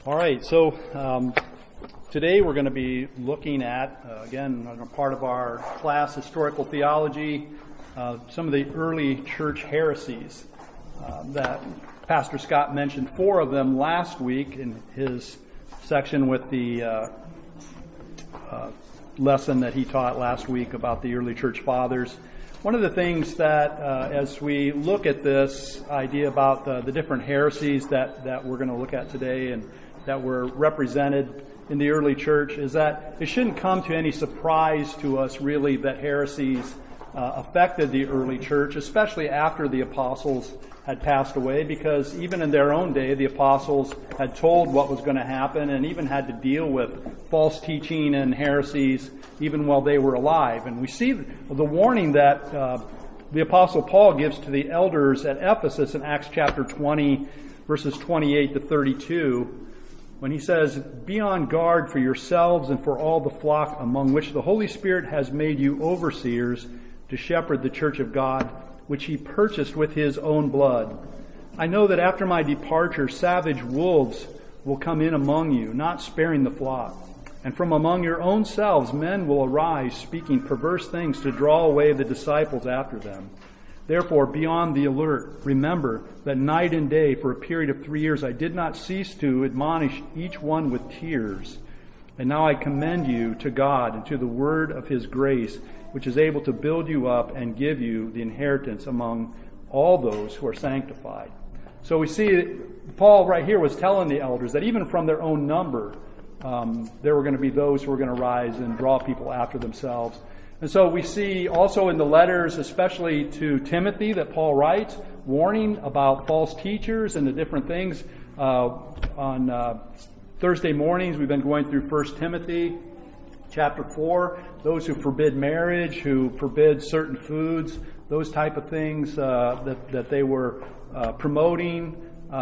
All right, so today we're going to be looking at, again, part of our class, Historical Theology, some of the early church heresies that Pastor Scott mentioned. 4 of them last week in his section with the lesson that he taught last week about the early church fathers. One of the things that, as we look at this idea about the different heresies that we're going to look at today and that were represented in the early church, is that it shouldn't come to any surprise to us, really, that heresies affected the early church, especially after the apostles had passed away, because even in their own day, the apostles had told what was going to happen and even had to deal with false teaching and heresies even while they were alive. And we see the warning that the apostle Paul gives to the elders at Ephesus in Acts chapter 20, verses 28 to 32, when he says, "Be on guard for yourselves and for all the flock among which the Holy Spirit has made you overseers to shepherd the church of God, which he purchased with his own blood. I know that after my departure, savage wolves will come in among you, not sparing the flock. And from among your own selves men will arise, speaking perverse things to draw away the disciples after them. Therefore, be on the alert. Remember that night and day, for a period of 3 years, I did not cease to admonish each one with tears. And now I commend you to God and to the word of his grace, which is able to build you up and give you the inheritance among all those who are sanctified." So we see Paul right here was telling the elders that even from their own number, there were going to be those who were going to rise and draw people after themselves. And so we see also in the letters, especially to Timothy, that Paul writes, warning about false teachers and the different things. On Thursday mornings, we've been going through 1 Timothy chapter 4, those who forbid marriage, who forbid certain foods, those type of things that they were promoting.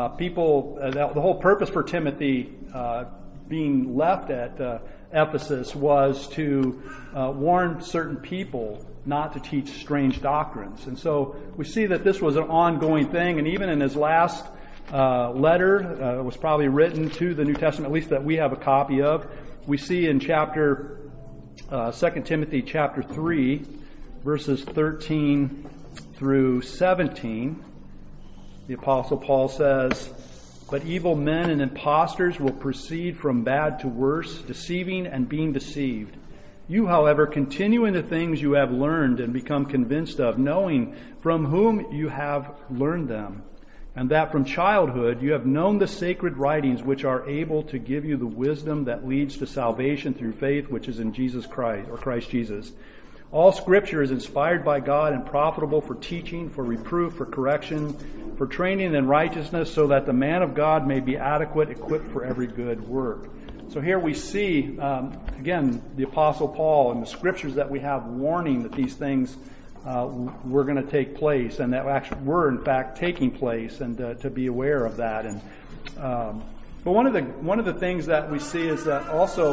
The whole purpose for Timothy being left at Ephesus was to warn certain people not to teach strange doctrines. And so we see that this was an ongoing thing, and even in his last letter, was probably written to the New Testament, at least that we have a copy of, we see in 2 Timothy chapter 3, verses 13 through 17, the Apostle Paul says, "But evil men and impostors will proceed from bad to worse, deceiving and being deceived. You, however, continue in the things you have learned and become convinced of, knowing from whom you have learned them, and that from childhood you have known the sacred writings which are able to give you the wisdom that leads to salvation through faith which is in Jesus Christ, or Christ Jesus. All Scripture is inspired by God and profitable for teaching, for reproof, for correction, for training in righteousness, so that the man of God may be adequate, equipped for every good work." So here we see, again, the Apostle Paul and the Scriptures that we have warning that these things were going to take place, and that actually were, in fact, taking place, and to be aware of that. And but one of the things that we see is that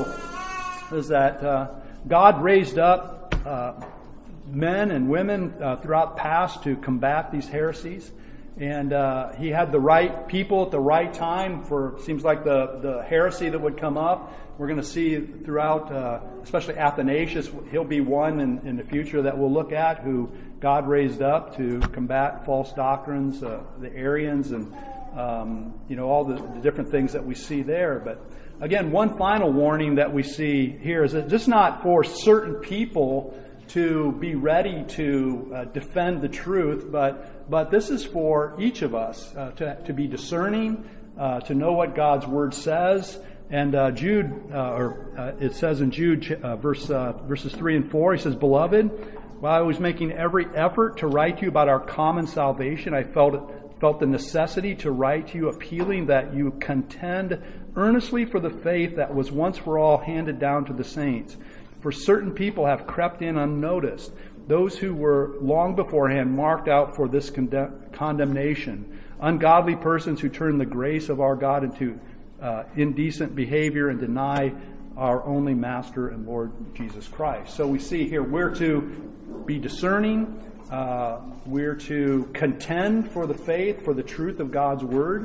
God raised up men and women throughout the past to combat these heresies, and he had the right people at the right time for, seems like, the heresy that would come up. We're going to see throughout, especially Athanasius, he'll be one in the future that we'll look at, who God raised up to combat false doctrines, the Arians, and all the different things that we see there. But again, one final warning that we see here is that just not for certain people to be ready to defend the truth, but this is for each of us to be discerning, to know what God's Word says. And Jude, it says in Jude verses 3 and 4, he says, "Beloved, while I was making every effort to write to you about our common salvation, I felt the necessity to write to you, appealing that you contend earnestly for the faith that was once for all handed down to the saints. For certain people have crept in unnoticed, those who were long beforehand marked out for this condemnation, ungodly persons who turn the grace of our God into indecent behavior and deny our only Master and Lord Jesus Christ." So we see here we're to be discerning, we're to contend for the faith, for the truth of God's Word,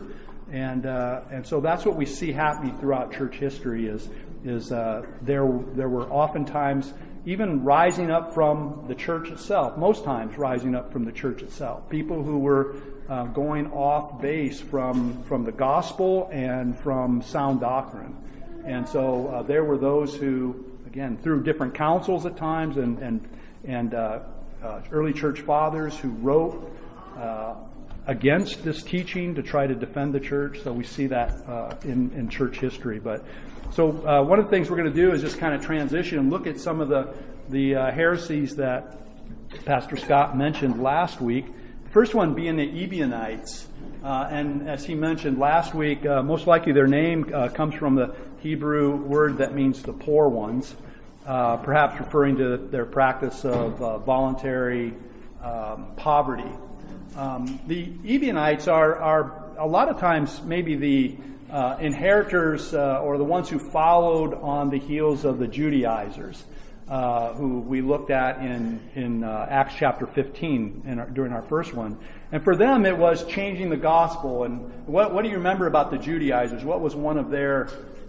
And so that's what we see happening throughout church history is there were oftentimes even rising up from the church itself, most times rising up from the church itself, people who were going off base from the gospel and from sound doctrine. And so there were those who, again, through different councils at times and early church fathers who wrote against this teaching to try to defend the church. So we see that in church history. But so one of the things we're going to do is just kind of transition and look at some of the heresies that Pastor Scott mentioned last week. The first one being the Ebionites. And as he mentioned last week, most likely their name comes from the Hebrew word that means the poor ones, perhaps referring to their practice of voluntary poverty. The Ebionites are a lot of times maybe the inheritors or the ones who followed on the heels of the Judaizers, who we looked at in Acts chapter 15 during our first one. And for them, it was changing the gospel. And what do you remember about the Judaizers? What was one of their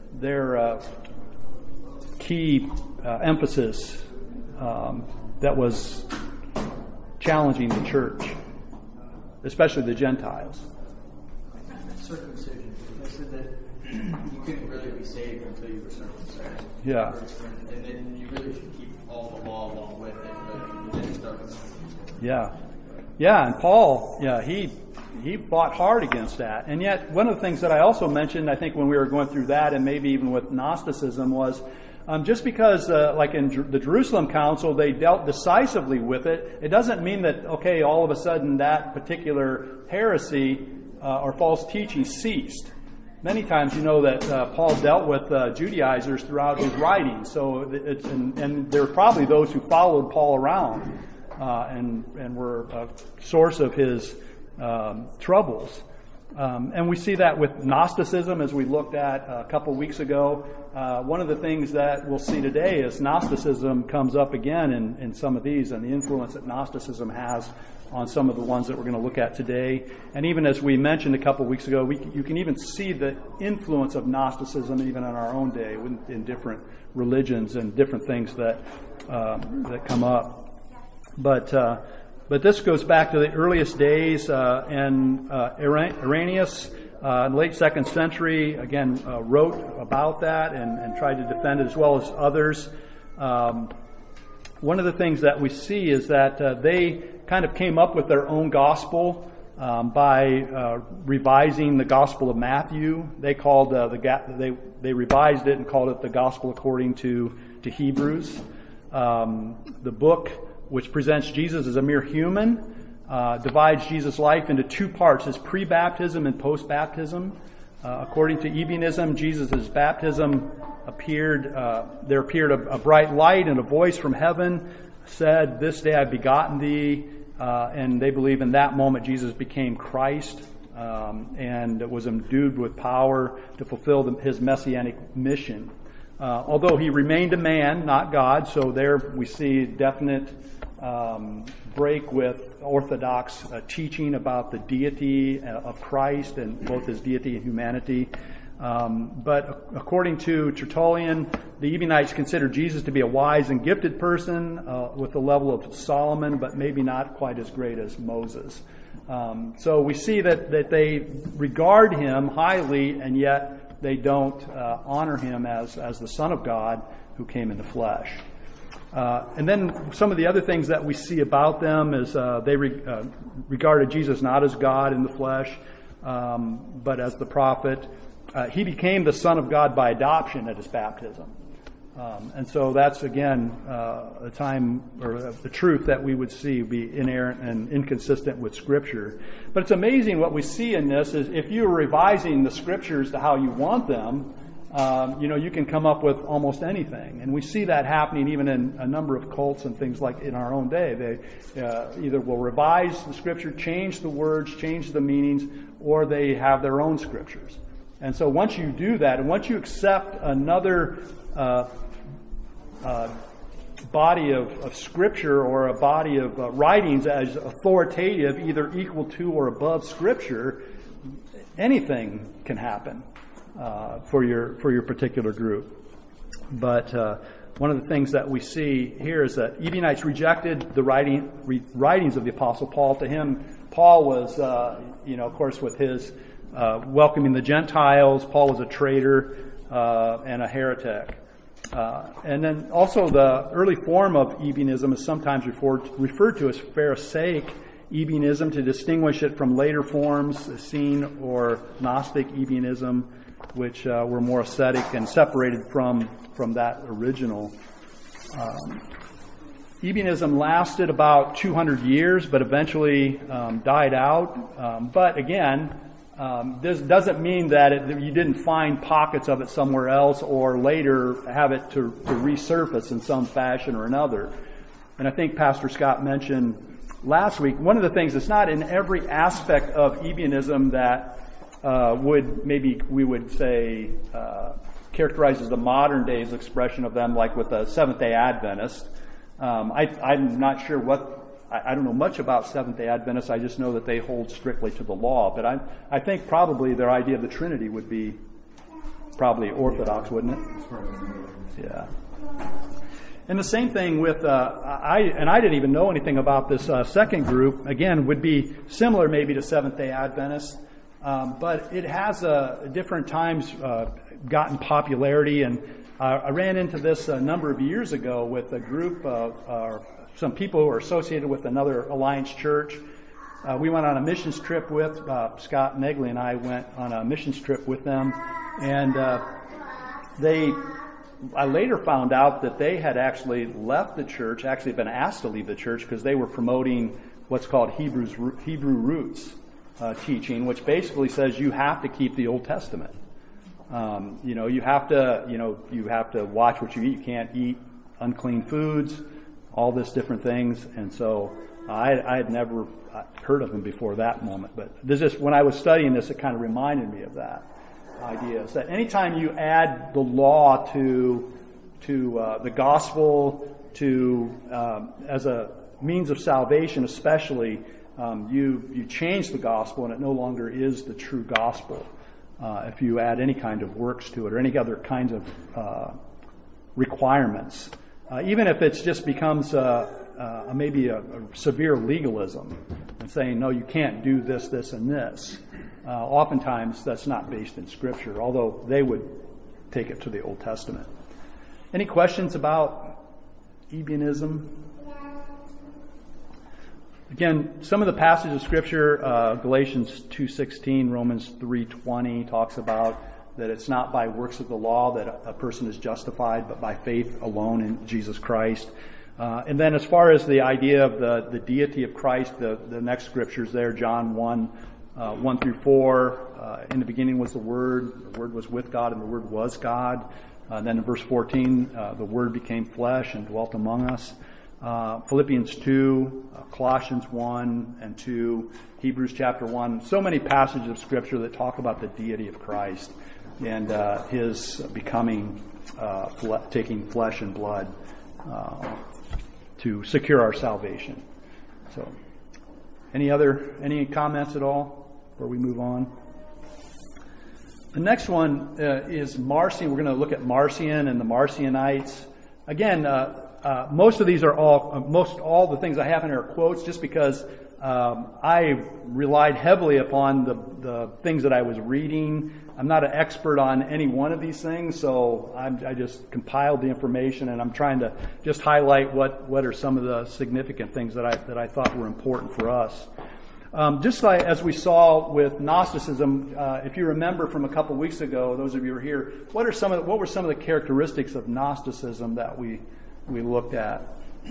key emphasis that was challenging the church, especially the Gentiles? Circumcision. They said that you couldn't really be saved until you were circumcised. Yeah. And then you really should keep all the law along with it, but then start with circumcision. Yeah. Yeah, and Paul, he fought hard against that. And yet, one of the things that I also mentioned, I think when we were going through that, and maybe even with Gnosticism, was just because, like in the Jerusalem Council, they dealt decisively with it, it doesn't mean that, okay, all of a sudden that particular heresy or false teaching ceased. Many times, you know that Paul dealt with Judaizers throughout his writings. So and there were probably those who followed Paul around and were a source of his troubles. And we see that with Gnosticism, as we looked at a couple weeks ago. One of the things that we'll see today is Gnosticism comes up again in some of these, and the influence that Gnosticism has on some of the ones that we're going to look at today. And even as we mentioned a couple weeks ago, you can even see the influence of Gnosticism even in our own day in different religions and different things that come up. But this goes back to the earliest days, and Irenaeus in the late 2nd century, again, wrote about that and tried to defend it as well as others. One of the things that we see is that they kind of came up with their own gospel by revising the Gospel of Matthew. They called they revised it and called it the Gospel according to Hebrews. The book, which presents Jesus as a mere human, divides Jesus' life into two parts, his pre-baptism and post-baptism. According to Ebionism, Jesus' baptism there appeared a bright light, and a voice from heaven said, "This day I've begotten thee." And they believe in that moment Jesus became Christ and was endued with power to fulfill his messianic mission. Although he remained a man, not God, so there we see definite break with Orthodox teaching about the deity of Christ and both his deity and humanity. But according to Tertullian, the Ebionites considered Jesus to be a wise and gifted person with the level of Solomon, but maybe not quite as great as Moses. So we see that they regard him highly, and yet they don't honor him as the Son of God who came in the flesh. And then some of the other things that we see about them is they regarded Jesus not as God in the flesh, but as the prophet. He became the Son of God by adoption at his baptism. And so that's, again, a time or the truth that we would see be inerrant and inconsistent with Scripture. But it's amazing what we see in this is if you're revising the Scriptures to how you want them, you can come up with almost anything. And we see that happening even in a number of cults and things like in our own day. They either will revise the Scripture, change the words, change the meanings, or they have their own Scriptures. And so once you do that, and once you accept another body of Scripture or a body of writings as authoritative, either equal to or above Scripture, anything can happen for your particular group. But one of the things that we see here is that Ebionites rejected the writings of the Apostle Paul. To him, Paul was, of course, with his welcoming the Gentiles, Paul was a traitor and a heretic. And then also the early form of Ebionism is sometimes referred to as Pharisaic Ebionism to distinguish it from later forms, Essene or Gnostic Ebionism, which were more ascetic and separated from that original. Ebionism lasted about 200 years, but eventually died out. But again, this doesn't mean that you didn't find pockets of it somewhere else or later have it to resurface in some fashion or another. And I think Pastor Scott mentioned last week, one of the things, it's not in every aspect of Ebionism that we would say characterizes the modern day's expression of them, like with the Seventh-day Adventist. I'm not sure I don't know much about Seventh-day Adventists. I just know that they hold strictly to the law. But I think probably their idea of the Trinity would be probably orthodox, wouldn't it? Yeah. And the same thing with, I didn't even know anything about this second group. Again, would be similar maybe to Seventh-day Adventists. But it has different times gotten popularity, and I ran into this a number of years ago with a group of some people who are associated with another Alliance church. We went on a missions trip with Scott Negley and I went on a missions trip with them, and I later found out that they had actually left the church, actually been asked to leave the church because they were promoting what's called Hebrew roots teaching, which basically says you have to keep the Old Testament. You have to watch what you eat. You can't eat unclean foods, all this different things. And so I had never heard of them before that moment. But when I was studying this, it kind of reminded me of that idea. Is that anytime you add the law to the gospel, as a means of salvation especially, you change the gospel and it no longer is the true gospel. If you add any kind of works to it or any other kinds of requirements, even if it just becomes maybe a severe legalism and saying, no, you can't do this, this, and this. Oftentimes that's not based in Scripture, although they would take it to the Old Testament. Any questions about Ebionism? Again, some of the passages of Scripture, Galatians 2:16, Romans 3:20 talks about that it's not by works of the law that a person is justified, but by faith alone in Jesus Christ. And then as far as the idea of the deity of Christ, the next scriptures there, John 1:1-4, in the beginning was the Word was with God, and the Word was God. Then in verse 14, the Word became flesh and dwelt among us. Philippians 2, Colossians 1 and 2, Hebrews chapter 1. So many passages of Scripture that talk about the deity of Christ and His becoming, taking flesh and blood to secure our salvation. So, any comments at all before we move on? The next one is Marcion. We're going to look at Marcion and the Marcionites. Again, most of these are all the things I have in here are quotes, just because I relied heavily upon the things that I was reading. I'm not an expert on any one of these things, so I just compiled the information, and I'm trying to just highlight what are some of the significant things that I thought were important for us. Just like as we saw with Gnosticism, if you remember from a couple weeks ago, those of you who were here, what were some of the characteristics of Gnosticism that we looked at?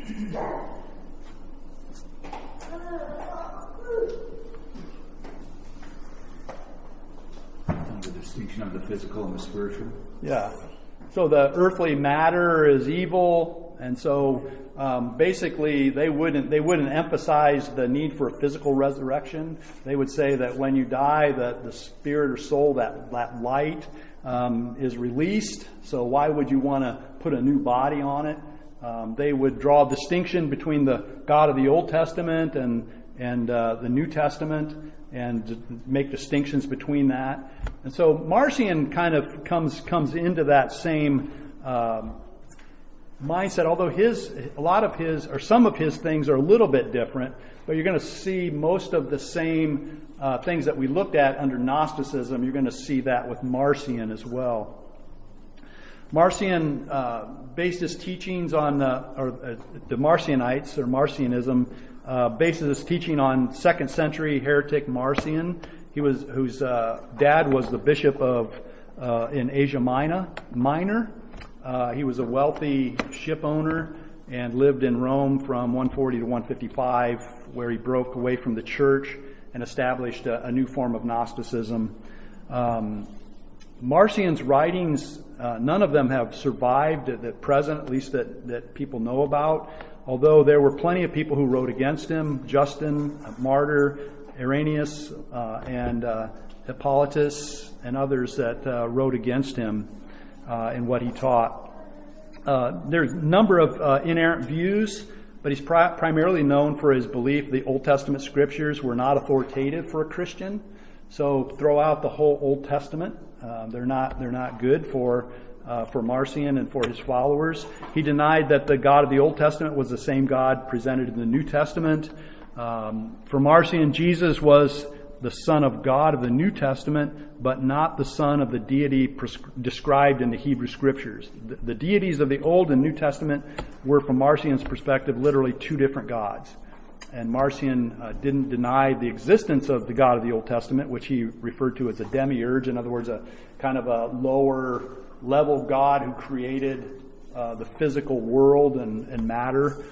The distinction of the physical and the spiritual. Yeah. So the earthly matter is evil, and so basically they wouldn't emphasize the need for a physical resurrection. They would say that when you die, that the spirit or soul, that light is released. So why would you want to put a new body on it? They would draw a distinction between the God of the Old Testament and the New Testament. and make distinctions between that. And so Marcion kind of comes into that same mindset, although some of his things are a little bit different, but you're going to see most of the same things that we looked at under Gnosticism. You're going to see that with Marcion as well. Marcion based his teachings on, the Marcionites, or Marcionism, bases his teaching on 2nd century heretic Marcion, whose dad was the bishop in Asia Minor. He was a wealthy ship owner and lived in Rome from 140 to 155, where he broke away from the church and established a new form of Gnosticism. Marcion's writings, none of them have survived at present, at least that people know about, although there were plenty of people who wrote against him: Justin, Martyr, Irenaeus, and Hippolytus, and others that wrote against him in what he taught. There's a number of inerrant views, but he's primarily known for his belief the Old Testament scriptures were not authoritative for a Christian. So throw out the whole Old Testament. They're not good for Marcion and for his followers. He denied that the God of the Old Testament was the same God presented in the New Testament. For Marcion, Jesus was the Son of God of the New Testament, but not the Son of the deity described in the Hebrew Scriptures. The deities of the Old and New Testament were, from Marcion's perspective, literally two different gods. And Marcion didn't deny the existence of the God of the Old Testament, which he referred to as a demiurge, in other words, a kind of a lower level God who created the physical world and matter.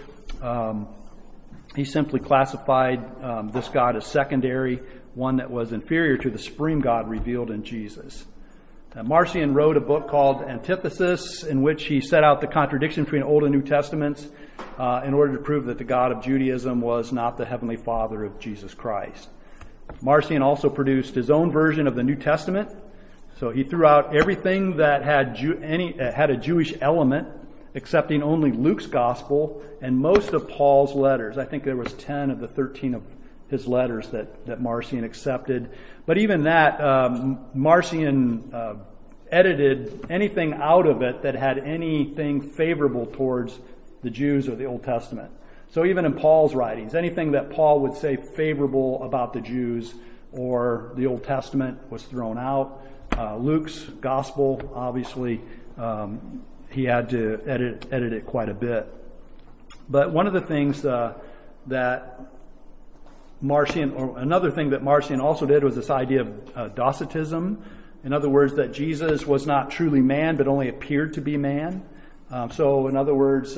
He simply classified this God as secondary, one that was inferior to the supreme God revealed in Jesus. Marcion wrote a book called Antithesis, in which he set out the contradiction between Old and New Testaments in order to prove that the God of Judaism was not the Heavenly Father of Jesus Christ. Marcion also produced his own version of the New Testament. So he threw out everything that had a Jewish element, accepting only Luke's Gospel and most of Paul's letters. I think there was 10 of the 13 of his letters that Marcion accepted. But even that, Marcion edited anything out of it that had anything favorable towards the Jews or the Old Testament. So even in Paul's writings, anything that Paul would say favorable about the Jews or the Old Testament was thrown out. Luke's Gospel, obviously, he had to edit it quite a bit. But one of the things that Marcion, or another thing that Marcion also did, was this idea of Docetism. In other words, that Jesus was not truly man, but only appeared to be man. So in other words,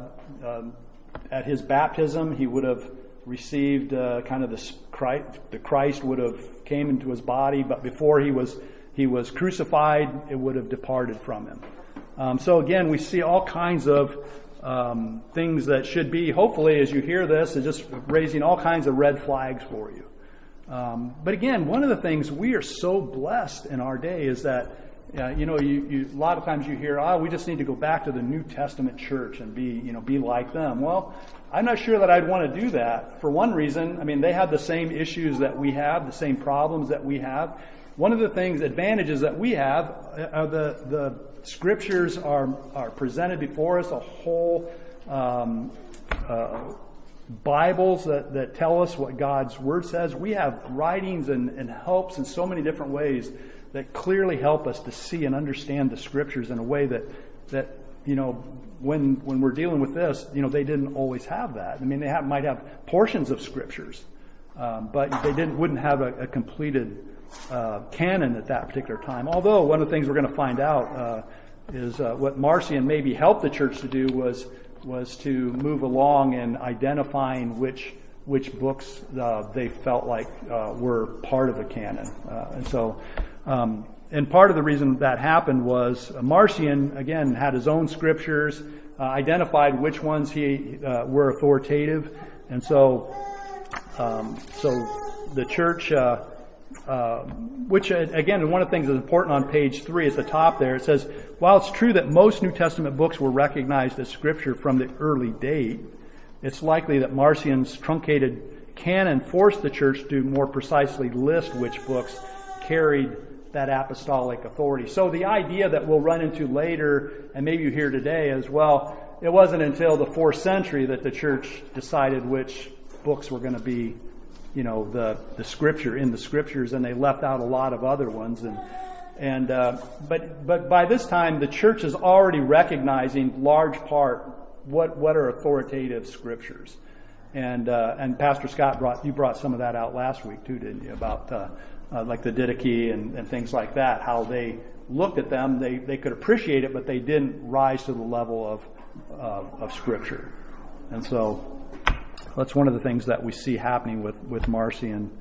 at his baptism, he would have received kind of the Christ would have came into his body, but before he was crucified, it would have departed from him. So again, we see all kinds of things that should be, hopefully, as you hear this, is just raising all kinds of red flags for you. But again, one of the things we are so blessed in our day is that, a lot of times you hear, we just need to go back to the New Testament church and be like them. Well, I'm not sure that I'd want to do that. For one reason, they had the same issues that we have, the same problems that we have. One of the advantages that we have are the scriptures are presented before us, a whole Bibles that tell us what God's Word says. We have writings and helps in so many different ways that clearly help us to see and understand the scriptures in a way that when we're dealing with this, they didn't always have that. They might have portions of scriptures, but they wouldn't have a completed canon at that particular time. Although one of the things we're going to find out is what Marcion maybe helped the church to do was to move along in identifying which books they felt like were part of the canon. And part of the reason that happened was Marcion, again, had his own scriptures, identified which ones he were authoritative. And so the church, which again, one of the things that's important on page 3 at the top there, it says, while it's true that most New Testament books were recognized as scripture from the early date, it's likely that Marcion's truncated canon forced the church to more precisely list which books carried that apostolic authority. So the idea that we'll run into later, and maybe you hear today as well, it wasn't until the 4th century that the church decided which books were going to be, the scripture in the scriptures, and they left out a lot of other ones. But by this time, the church is already recognizing large part what are authoritative scriptures. And Pastor Scott brought some of that out last week too, didn't you? About like the Didache and things like that, how they looked at them, they could appreciate it, but they didn't rise to the level of Scripture. And so that's one of the things that we see happening with Marcion.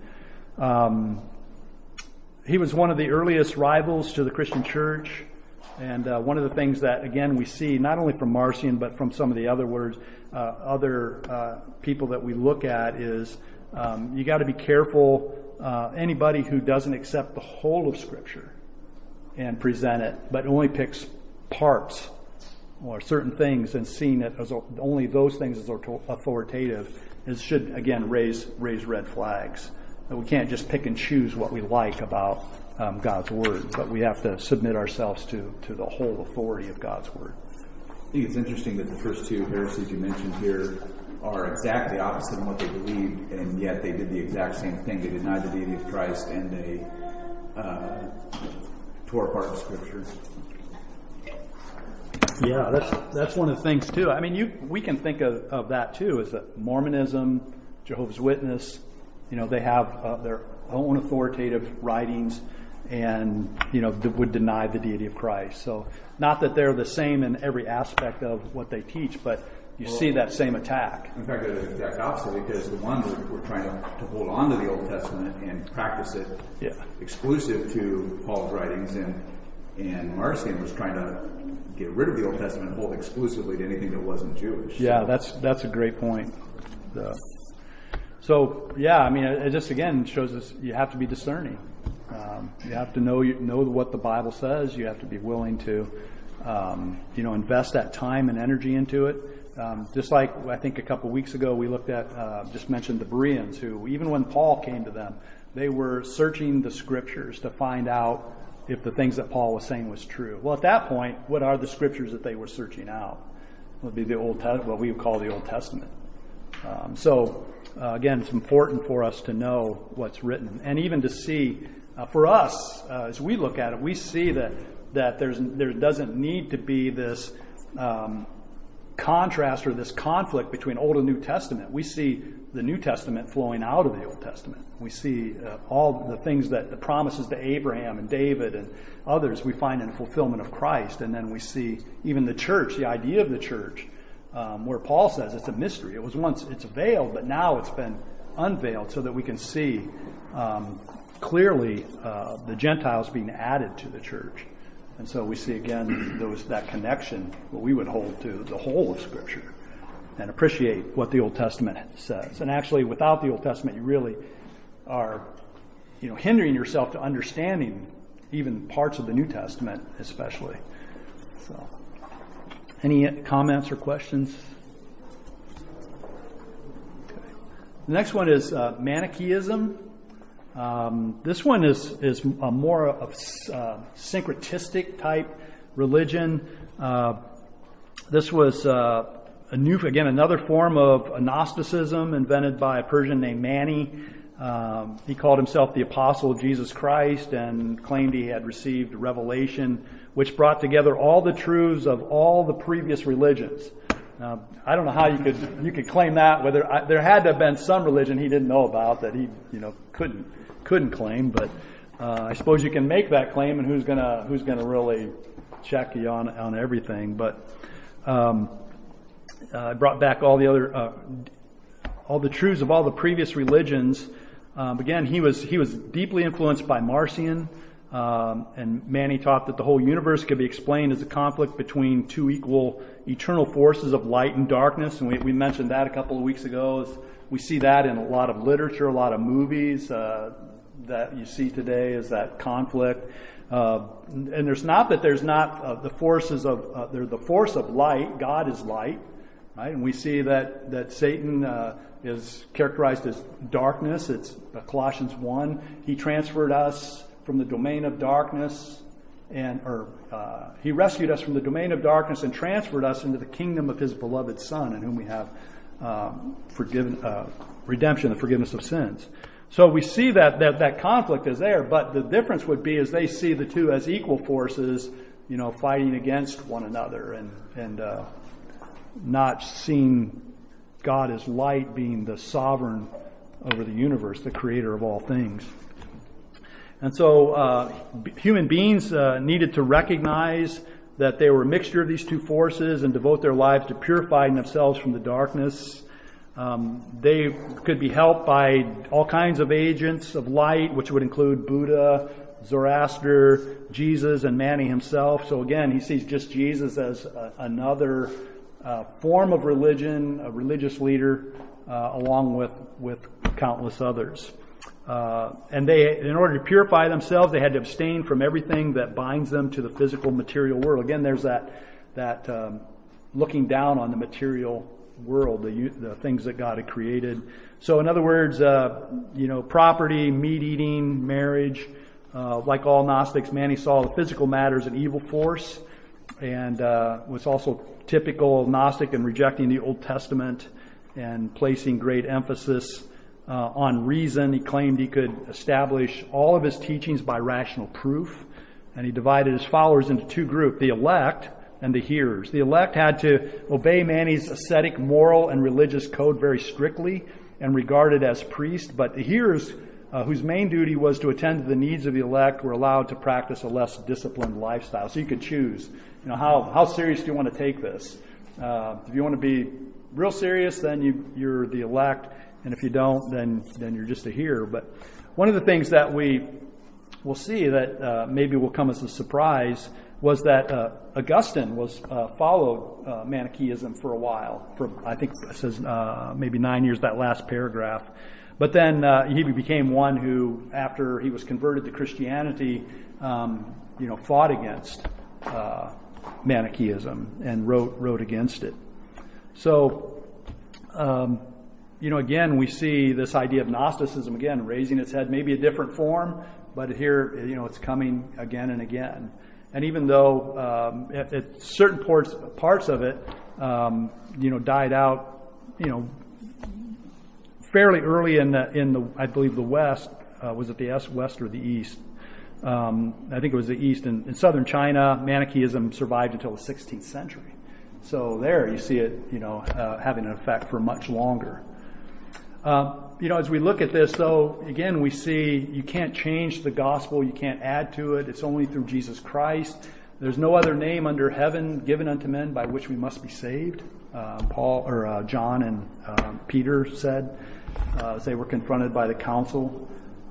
He was one of the earliest rivals to the Christian church. And one of the things that, again, we see not only from Marcion, but from some of the other people that we look at is you got to be careful. Anybody who doesn't accept the whole of Scripture and present it, but only picks parts or certain things and seeing it as only those things as authoritative, should again raise red flags. That we can't just pick and choose what we like about God's Word, but we have to submit ourselves to the whole authority of God's Word. I think it's interesting that the first two heresies you mentioned here are exactly opposite of what they believed, and yet they did the exact same thing. They denied the deity of Christ, and they tore apart the Scripture. Yeah, that's one of the things too. I mean, we can think of that too, is that Mormonism, Jehovah's Witness, they have their own authoritative writings, and would deny the deity of Christ. So, not that they're the same in every aspect of what they teach, but you see that same attack. In fact, it's the exact opposite, because the ones were trying to hold on to the Old Testament and practice it exclusive to Paul's writings, and Marcion was trying to get rid of the Old Testament and hold exclusively to anything that wasn't Jewish. Yeah, that's a great point. So, I mean, it just again shows us you have to be discerning. You have to know what the Bible says. You have to be willing to, invest that time and energy into it. Just like I think a couple weeks ago we looked at, just mentioned the Bereans, who even when Paul came to them, they were searching the Scriptures to find out if the things that Paul was saying was true. Well, at that point, what are the Scriptures that they were searching out? It would be what we would call the Old Testament. Again, it's important for us to know what's written, and even to see, for us, as we look at it, we see that there doesn't need to be this contrast or this conflict between Old and New Testament. We see the New Testament flowing out of the Old Testament. We see all the things that the promises to Abraham and David and others we find in fulfillment of Christ, and then we see even the church, the idea of the church, where Paul says it's a mystery. It's veiled, but now it's been unveiled so that we can see clearly the Gentiles being added to the church. And so we see again that connection, what we would hold to the whole of Scripture, and appreciate what the Old Testament says. And actually, without the Old Testament, you really are, hindering yourself to understanding even parts of the New Testament, especially. So, any comments or questions? Okay. The next one is Manichaeism. This one is a more of syncretistic type religion. This was another form of Gnosticism invented by a Persian named Mani. He called himself the Apostle of Jesus Christ and claimed he had received revelation which brought together all the truths of all the previous religions. Now, I don't know how you could claim that. Whether there had to have been some religion he didn't know about that he couldn't claim, but I suppose you can make that claim, and who's gonna really check you on everything? But I brought back all the truths of all the previous religions. Again, he was deeply influenced by Marcion, and Mani taught that the whole universe could be explained as a conflict between two equal eternal forces of light and darkness, and we mentioned that a couple of weeks ago. We see that in a lot of literature, a lot of movies that you see today, is that conflict. And there's not the forces of they're the force of light. God is light. right? And we see that Satan is characterized as darkness. It's Colossians 1. He transferred us from the domain of darkness, he rescued us from the domain of darkness and transferred us into the kingdom of his beloved Son, in whom we have redemption, the forgiveness of sins. So we see that conflict is there, but the difference would be is they see the two as equal forces, fighting against one another, and not seeing God as light, being the sovereign over the universe, the creator of all things. And so human beings needed to recognize that they were a mixture of these two forces and devote their lives to purifying themselves from the darkness. They could be helped by all kinds of agents of light, which would include Buddha, Zoroaster, Jesus, and Manny himself. So again, he sees just Jesus as another form of religion, a religious leader, along with countless others. And in order to purify themselves, they had to abstain from everything that binds them to the physical material world. Again, there's that looking down on the material world, the things that God had created. So in other words, property, meat eating, marriage, like all Gnostics, Manny saw the physical matter as an evil force, and was also typical of Gnostic in rejecting the Old Testament and placing great emphasis on reason. He claimed he could establish all of his teachings by rational proof, and he divided his followers into two groups, the elect and the hearers. The elect had to obey Manny's ascetic, moral, and religious code very strictly and regarded as priests, but the hearers, whose main duty was to attend to the needs of the elect, were allowed to practice a less disciplined lifestyle. So you could choose, how serious do you want to take this? If you want to be real serious, then you're the elect, and if you don't, then you're just a hearer. But one of the things that we will see that maybe will come as a surprise was that Augustine followed Manichaeism for a while. I think it says maybe 9 years, that last paragraph. But then he became one who, after he was converted to Christianity, fought against Manichaeism and wrote against it. So, again, we see this idea of Gnosticism again raising its head, maybe a different form, but here, it's coming again and again. And even though at certain parts of it, died out, fairly early in the I believe the West, was it the West or the East? I think it was the East. In southern China, Manichaeism survived until the 16th century. So there you see it, having an effect for much longer. As we look at this, though, again, we see you can't change the gospel. You can't add to it. It's only through Jesus Christ. There's no other name under heaven given unto men by which we must be saved. John and Peter said as they were confronted by the council.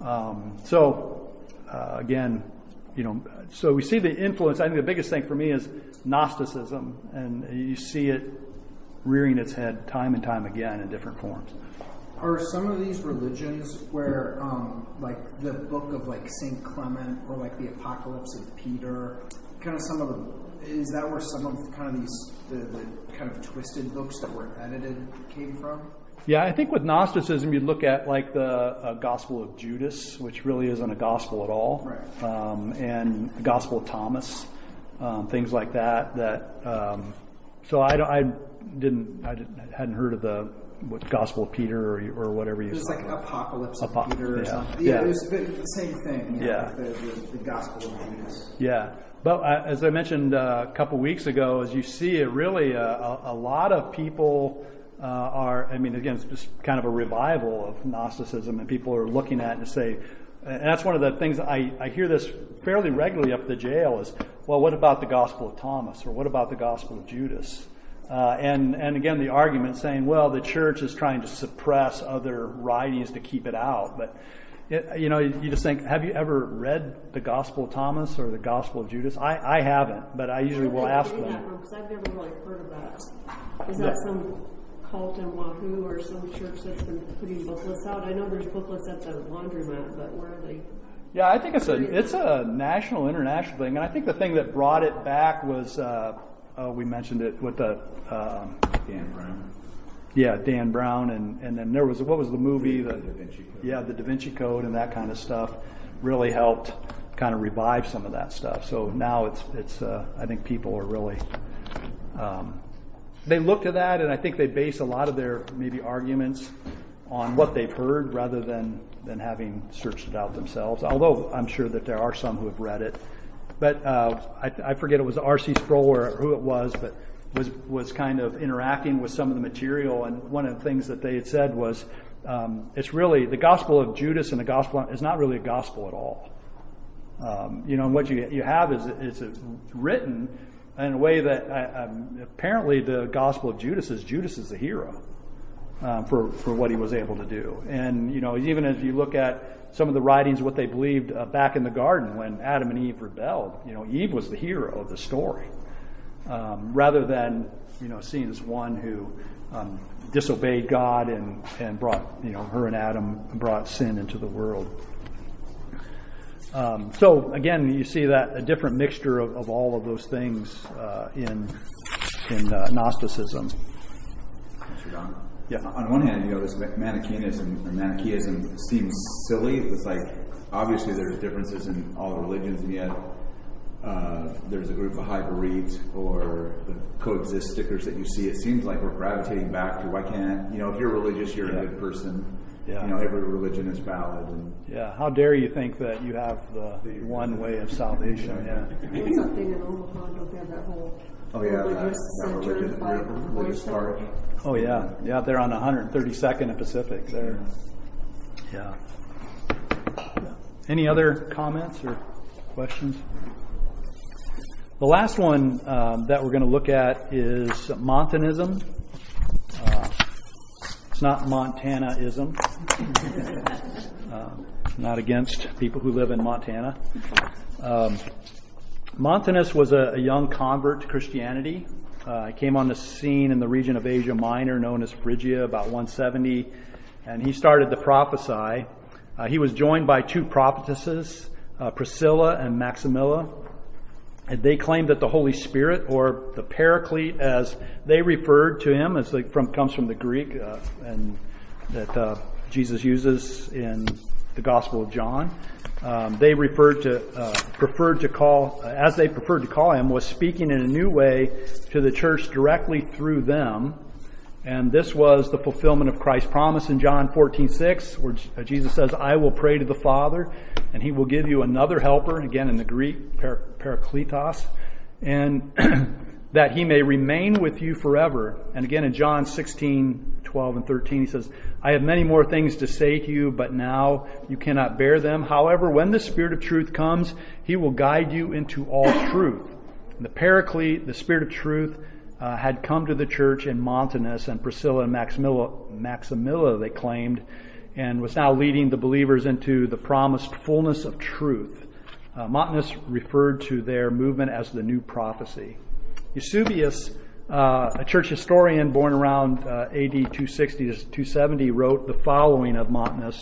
Again, so we see the influence. I think the biggest thing for me is Gnosticism, and you see it rearing its head time and time again in different forms. Are some of these religions where, like the book of like Saint Clement or like the Apocalypse of Peter, kind of is that where some of kind of these the kind of twisted books that were edited came from? Yeah, I think with Gnosticism, you'd look at like the Gospel of Judas, which really isn't a gospel at all, right. And the Gospel of Thomas, things like that. So I hadn't heard of the Gospel of Peter or whatever you. It was like Apocalypse of Peter or something. Yeah, it was the same thing. Yeah, like the Gospel of Judas. Yeah. But as I mentioned a couple weeks ago, as you see it, really a lot of people again, it's just kind of a revival of Gnosticism, and people are looking at it and say, and that's one of the things I hear this fairly regularly up at the jail is, well, what about the Gospel of Thomas, or what about the Gospel of Judas? And again, the argument saying, well, the church is trying to suppress other writings to keep it out, but you just think, have you ever read the Gospel of Thomas or the Gospel of Judas? I haven't, but I usually will ask them. Because I've never really heard of that. Is that some cult in Wahoo or some church that's been putting booklets out? I know there's booklets at the laundromat, but where are they? Yeah, I think it's a national, international thing, and I think the thing that brought it back was we mentioned it with the Dan Brown. Yeah, Dan Brown, and then there was, what was the movie? The Da Vinci Code. Yeah, the Da Vinci Code and that kind of stuff really helped kind of revive some of that stuff. So now it's I think people are really, they look to that, and I think they base a lot of their maybe arguments on what they've heard rather than having searched it out themselves. Although I'm sure that there are some who have read it. But I forget, it was R.C. Sproul or who it was, but was kind of interacting with some of the material, and one of the things that they had said was, it's really, the Gospel of Judas and the Gospel is not really a gospel at all. And what you have is it's written in a way that apparently the Gospel of Judas is the hero for what he was able to do. And, even as you look at some of the writings, what they believed back in the garden when Adam and Eve rebelled, Eve was the hero of the story. Rather than, seen as one who disobeyed God and brought, her and Adam brought sin into the world. So again, you see that a different mixture of all of those things in Gnosticism. Yeah. On one hand, this Manichaeism seems silly. It's like, obviously there's differences in all the religions, and yet there's a group of Hyperite or the coexist stickers that you see. It seems like we're gravitating back to, why can't, if you're religious, you're a good person. Yeah. Every religion is valid. And how dare you think that you have the one way of salvation? Yeah. What's that thing in Omaha? Don't they have that whole religious center religious park? Oh yeah, they're on 132nd and Pacific there. Yeah. Any other comments or questions? The last one that we're going to look at is Montanism. It's not Montanaism. Not against people who live in Montana. Montanus was a young convert to Christianity. He came on the scene in the region of Asia Minor, known as Phrygia, about 170, and he started to prophesy. He was joined by two prophetesses, Priscilla and Maximilla. And they claimed that the Holy Spirit, or the Paraclete, as they referred to him, comes from the Greek, and that Jesus uses in the Gospel of John. They preferred to call him, was speaking in a new way to the church directly through them. And this was the fulfillment of Christ's promise in John 14:6, where Jesus says, I will pray to the Father, and he will give you another helper, again in the Greek, parakletos, and that he may remain with you forever. And again in John 16:12 and 13, he says, I have many more things to say to you, but now you cannot bear them. However, when the Spirit of truth comes, he will guide you into all truth. And the Paraclete, the Spirit of truth, had come to the church in Montanus, and Priscilla and Maximilla, they claimed, and was now leading the believers into the promised fullness of truth. Montanus referred to their movement as the new prophecy. Eusebius, a church historian born around AD 260 to 270, wrote the following of Montanus.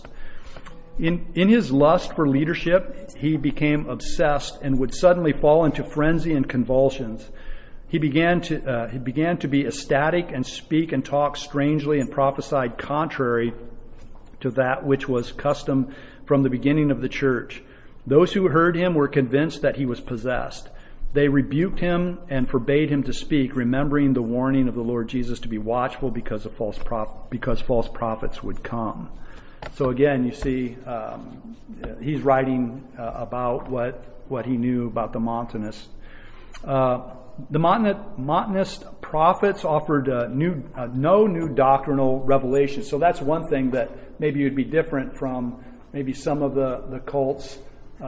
In his lust for leadership, he became obsessed and would suddenly fall into frenzy and convulsions. He began to be ecstatic and speak and talk strangely and prophesied contrary to that which was custom from the beginning of the church. Those who heard him were convinced that he was possessed. They rebuked him and forbade him to speak, remembering the warning of the Lord Jesus to be watchful because false prophets would come. So again, you see, he's writing about what he knew about the Montanists. The Montanist prophets offered no new doctrinal revelation. So that's one thing that maybe would be different from maybe some of the cults,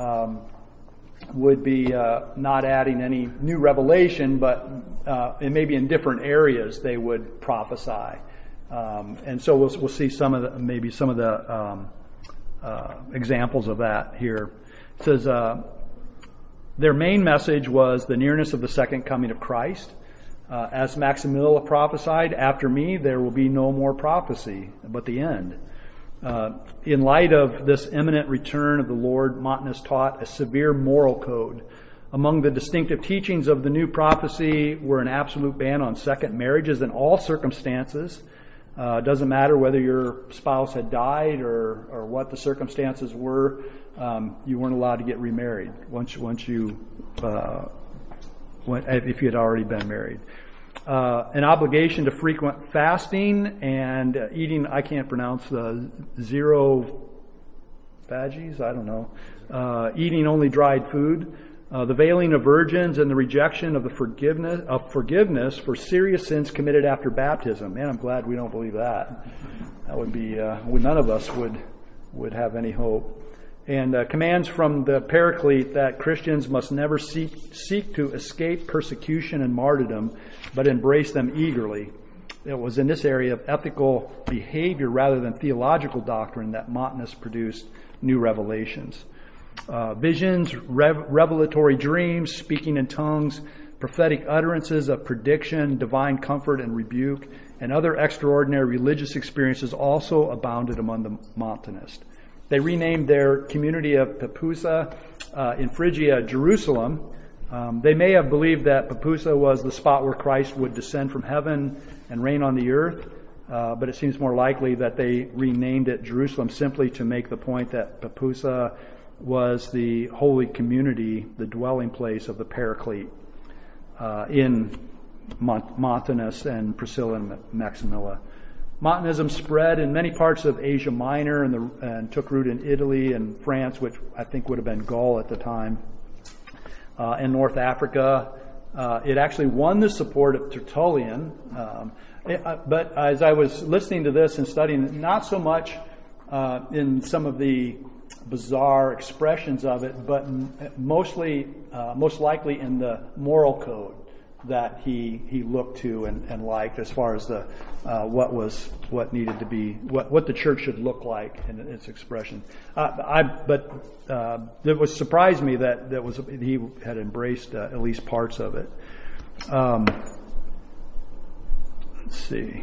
would be not adding any new revelation, but maybe in different areas they would prophesy. And so we'll see some of the examples of that here. It says, their main message was the nearness of the second coming of Christ. As Maximilla prophesied, after me there will be no more prophecy, but the end. In light of this imminent return of the Lord, Montanus taught a severe moral code. Among the distinctive teachings of the new prophecy were an absolute ban on second marriages in all circumstances. It doesn't matter whether your spouse had died or what the circumstances were. You weren't allowed to get remarried if you had already been married. An obligation to frequent fasting and eating, I can't pronounce the zero phages, I don't know. Eating only dried food. The veiling of virgins and the rejection of the forgiveness for serious sins committed after baptism. Man, I'm glad we don't believe that. That would be none of us would have any hope. And commands from the Paraclete that Christians must never seek to escape persecution and martyrdom, but embrace them eagerly. It was in this area of ethical behavior rather than theological doctrine that Montanus produced new revelations. Visions, revelatory dreams, speaking in tongues, prophetic utterances of prediction, divine comfort and rebuke, and other extraordinary religious experiences also abounded among the Montanists. They renamed their community of Papusa in Phrygia Jerusalem. They may have believed that Papusa was the spot where Christ would descend from heaven and reign on the earth, but it seems more likely that they renamed it Jerusalem simply to make the point that Papusa was the holy community, the dwelling place of the Paraclete in Montanus and Priscilla and Maximilla. Montanism spread in many parts of Asia Minor and took root in Italy and France, which I think would have been Gaul at the time, and North Africa. It actually won the support of Tertullian, but as I was listening to this and studying, not so much in some of the bizarre expressions of it, but most likely in the moral code that he looked to and liked as far as the what needed to be what the church should look like in its expression. But it was surprised me that he had embraced at least parts of it. Let's see.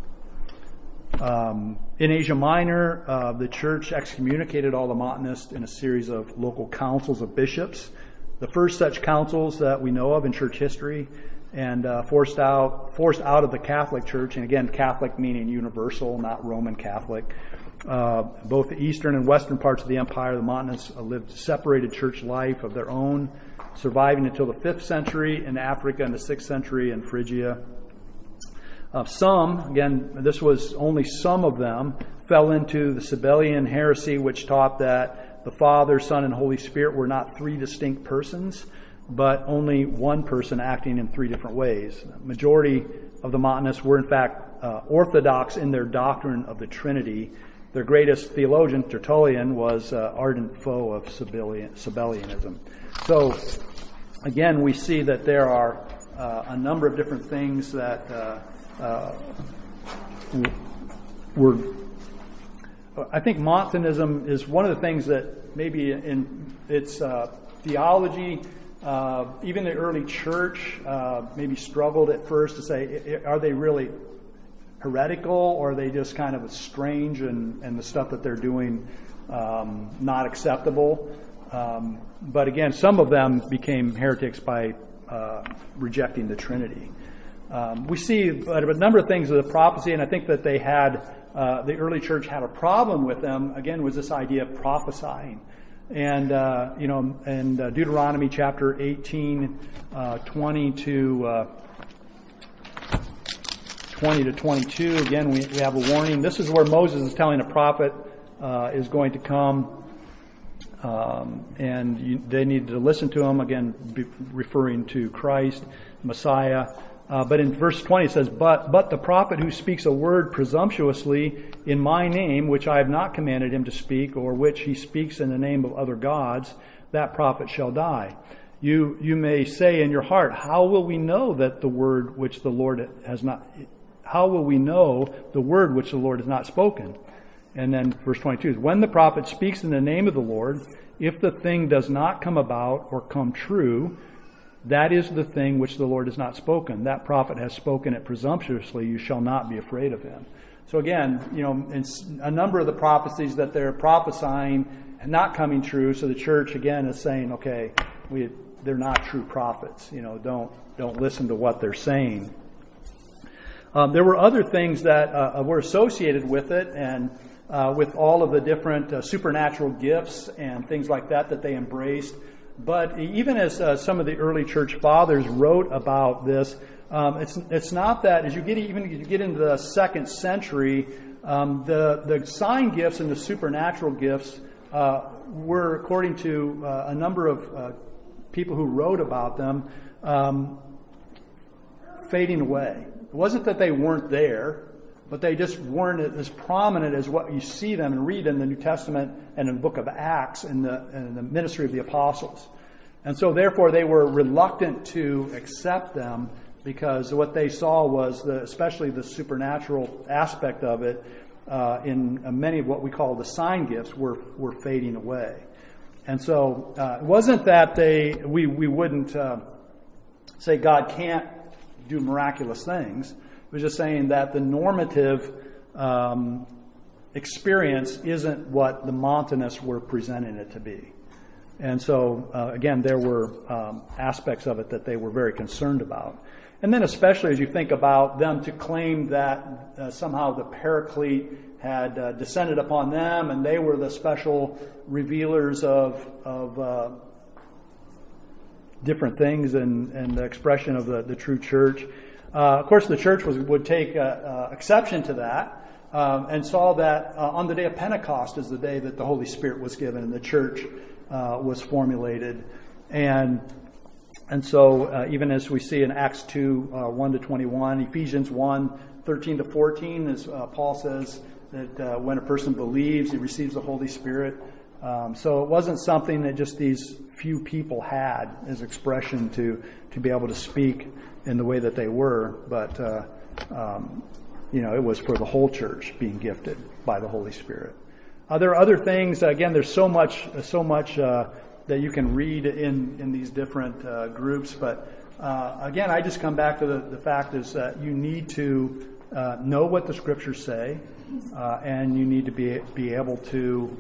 In Asia Minor, the church excommunicated all the Montanists in a series of local councils of bishops. The first such councils that we know of in church history, and forced out of the Catholic Church, and again, Catholic meaning universal, not Roman Catholic. Both the eastern and western parts of the empire, the Montanists lived separated church life of their own, surviving until the 5th century in Africa and the 6th century in Phrygia. Some, again, this was only some of them, fell into the Sabellian heresy, which taught that the Father, Son, and Holy Spirit were not three distinct persons, but only one person acting in three different ways. The majority of the Montanists were, in fact, orthodox in their doctrine of the Trinity. Their greatest theologian, Tertullian, was an ardent foe of Sabellianism. So, again, we see that there are a number of different things that I think Montanism is one of the things that maybe in its theology, even the early church maybe struggled at first to say, are they really heretical, or are they just kind of strange and the stuff that they're doing not acceptable? But again, some of them became heretics by rejecting the Trinity. We see a number of things of the prophecy, and I think that they had, the early church had a problem with them, again, was this idea of prophesying. And, in Deuteronomy chapter 18, 20 to 22, again, we have a warning. This is where Moses is telling a prophet is going to come, and they need to listen to him, again, referring to Christ, Messiah. But in verse 20 it says, But the prophet who speaks a word presumptuously in my name, which I have not commanded him to speak, or which he speaks in the name of other gods, that prophet shall die. You may say in your heart, how will we know that the word which the Lord has not, how will we know the word which the Lord has not spoken? And then verse 22 is, when the prophet speaks in the name of the Lord, if the thing does not come about or come true, that is the thing which the Lord has not spoken. That prophet has spoken it presumptuously. You shall not be afraid of him. So again, in a number of the prophecies that they're prophesying and not coming true. So the church again is saying, okay, they're not true prophets. Don't listen to what they're saying. There were other things that were associated with it, and with all of the different supernatural gifts and things like that they embraced. But even as some of the early church fathers wrote about this, it's not that as you get into the 2nd century, the sign gifts and the supernatural gifts were, according to a number of people who wrote about them, fading away. It wasn't that they weren't there, but they just weren't as prominent as what you see them and read in the New Testament and in the book of Acts and the ministry of the apostles. And so therefore they were reluctant to accept them because what they saw was especially the supernatural aspect of it in many of what we call the sign gifts were fading away. And so it wasn't that we wouldn't say God can't do miraculous things. It was just saying that the normative experience isn't what the Montanists were presenting it to be. And so, again, there were aspects of it that they were very concerned about. And then especially as you think about them to claim that somehow the Paraclete had descended upon them and they were the special revealers of different things and the expression of the true church. Of course, the church would take exception to that and saw that on the day of Pentecost is the day that the Holy Spirit was given and the church was formulated. And so even as we see in Acts 2, 1-21, Ephesians 1, 13-14, as Paul says that when a person believes, he receives the Holy Spirit. So it wasn't something that just these few people had as expression to be able to speak in the way that they were, but it was for the whole church being gifted by the Holy Spirit. There are other things. Again, there's so much that you can read in these different groups. But again, I just come back to the fact is that you need to know what the Scriptures say, and you need to be able to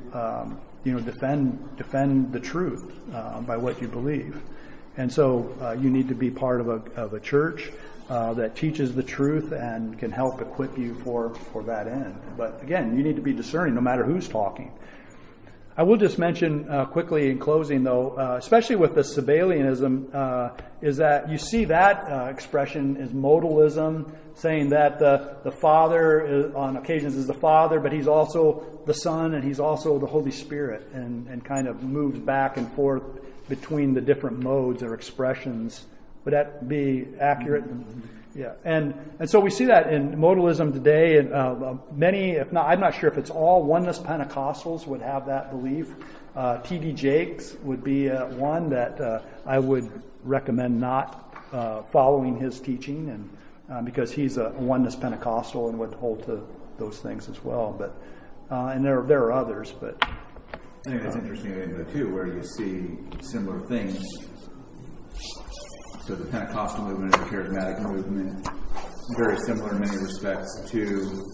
defend the truth by what you believe. And so you need to be part of a church that teaches the truth and can help equip you for that end. But again, you need to be discerning no matter who's talking. I will just mention quickly in closing, though, especially with the Sabellianism, is that you see that expression is modalism, saying that the Father on occasions is the Father, but He's also the Son and He's also the Holy Spirit, and kind of moves back and forth between the different modes or expressions. Would that be accurate? Yeah, and so we see that in modalism today, and many, if not, I'm not sure if it's all oneness Pentecostals would have that belief. T.D. Jakes would be one that I would recommend not following his teaching, and because he's a oneness Pentecostal and would hold to those things as well. But and there are others, but I think that's interesting too, where you see similar things. So the Pentecostal movement and the charismatic movement, very similar in many respects to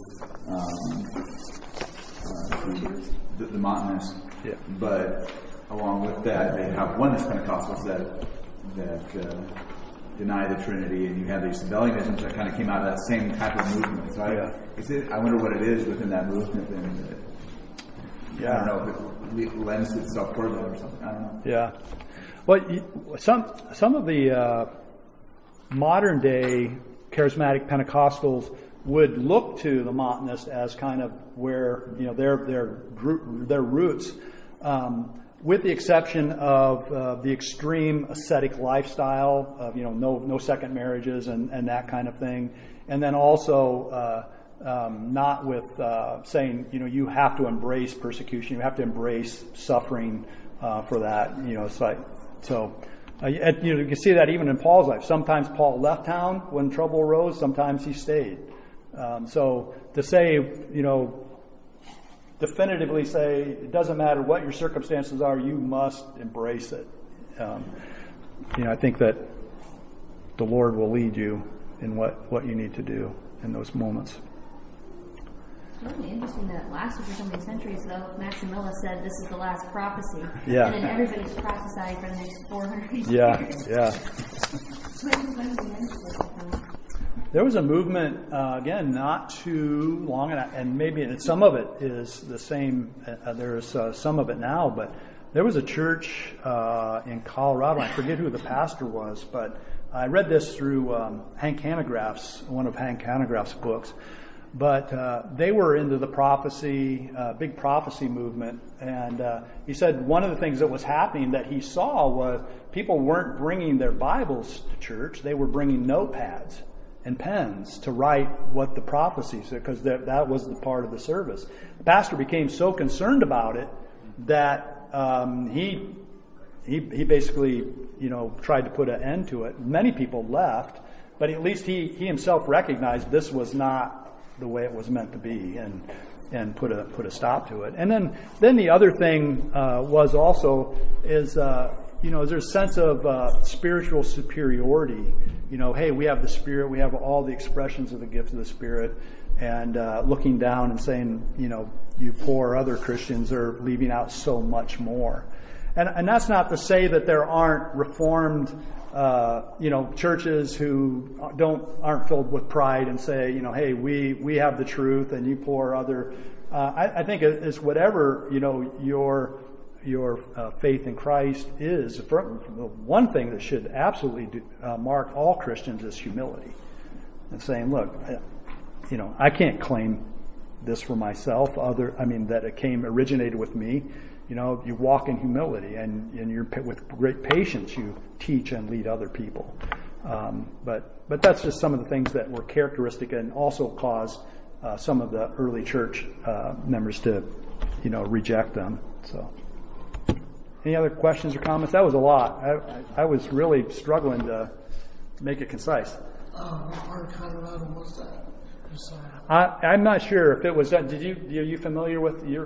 the Montanists. Yeah. But along with that, they have oneness Pentecostals that deny the Trinity, and you have these Sabellianisms that kind of came out of that same type of movement. So I wonder what it is within that movement. And I don't know if it lends itself toward that or something. I don't know. Yeah. Well, some of the modern day charismatic Pentecostals would look to the Montanists as kind of where their roots, with the exception of the extreme ascetic lifestyle of no second marriages and that kind of thing, and then also not with saying you have to embrace persecution, you have to embrace suffering for that. It's like. So, you can see that even in Paul's life. Sometimes Paul left town when trouble arose. Sometimes he stayed. So to say, definitively say, it doesn't matter what your circumstances are, you must embrace it. I think that the Lord will lead you in what you need to do in those moments. It's really interesting that lasted for so many centuries, though. Maximilla said this is the last prophecy. Yeah. And then everybody's prophesying for the next 400 years. Yeah. When's the end of this? There was a movement, again, not too long, and maybe some of it is the same. There's some of it now, but there was a church in Colorado. I forget who the pastor was, but I read this through Hank Hanegraaff's, one of Hank Hanegraaff's books. But they were into the prophecy, big prophecy movement. And he said one of the things that was happening that he saw was people weren't bringing their Bibles to church. They were bringing notepads and pens to write what the prophecy said, because that was the part of the service. The pastor became so concerned about it that he basically, tried to put an end to it. Many people left, but at least he himself recognized this was not the way it was meant to be, and put a stop to it. And then the other thing was also is there's a sense of spiritual superiority. Hey, we have the Spirit, we have all the expressions of the gifts of the Spirit, and looking down and saying, you poor other Christians are leaving out so much more. And that's not to say that there aren't Reformed, churches who aren't filled with pride and say, hey, we have the truth and you poor other. I think it's whatever, your faith in Christ is. The one thing that should absolutely mark all Christians is humility, and saying, look, I can't claim this for myself. That it originated with me. You walk in humility, and you're with great patience. You teach and lead other people. But that's just some of the things that were characteristic and also caused some of the early church members to, reject them. So, any other questions or comments? That was a lot. I was really struggling to make it concise. What part of Colorado was that? I'm not sure if it was that. Are you familiar with your?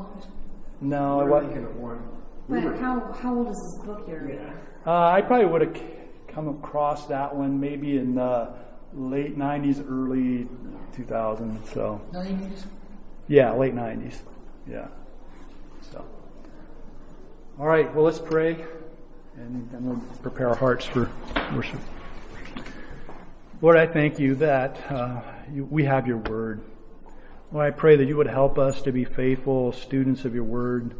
No, I wasn't. But how old is this book you're reading? I probably would have come across that one maybe in the late 90s, early 2000s. So 90s? Yeah, late 90s. Yeah. So, all right. Well, let's pray, and we'll prepare our hearts for worship. Lord, I thank you that we have your word. Lord, I pray that you would help us to be faithful students of your word,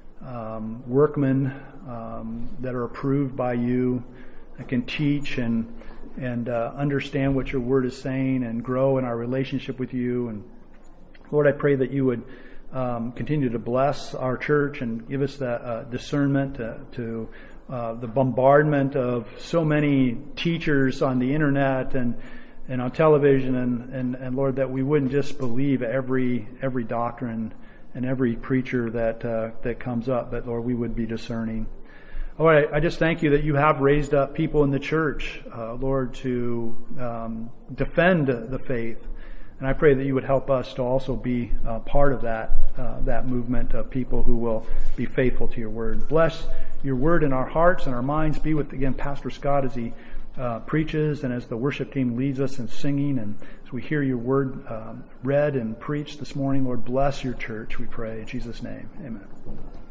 workmen that are approved by you, that can teach and understand what your word is saying and grow in our relationship with you. And Lord, I pray that you would continue to bless our church and give us the discernment to the bombardment of so many teachers on the internet and on television, and Lord, that we wouldn't just believe every doctrine and every preacher that comes up, but Lord, we would be discerning. Lord, I just thank you that you have raised up people in the church, Lord, to defend the faith, and I pray that you would help us to also be part of that movement of people who will be faithful to your word. Bless your word in our hearts and our minds. Be with, again, Pastor Scott as he preaches and as the worship team leads us in singing, and as we hear your word read and preached this morning. Lord, bless your church, we pray in Jesus' name. Amen.